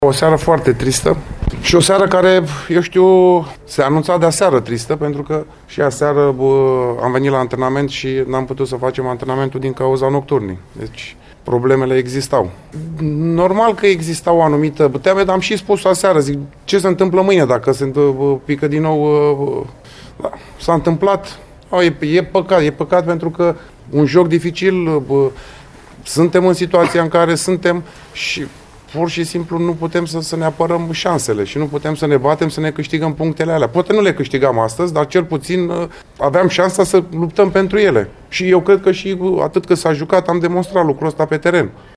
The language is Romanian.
O seară foarte tristă și o seară care, eu știu, se anunța de aseară tristă, pentru că și aseară am venit la antrenament și n-am putut să facem antrenamentul din cauza nocturnii. Deci problemele existau. Normal că exista o anumită teamă, dar am și spus aseară, zic, ce se întâmplă mâine dacă se pică din nou? Da, s-a întâmplat, e păcat pentru că un joc dificil, suntem în situația în care suntem și pur și simplu nu putem să ne apărăm șansele și nu putem să ne batem, să ne câștigăm punctele alea. Poate nu le câștigam astăzi, dar cel puțin aveam șansa să luptăm pentru ele. Și eu cred că și atât cât s-a jucat am demonstrat lucrul ăsta pe teren.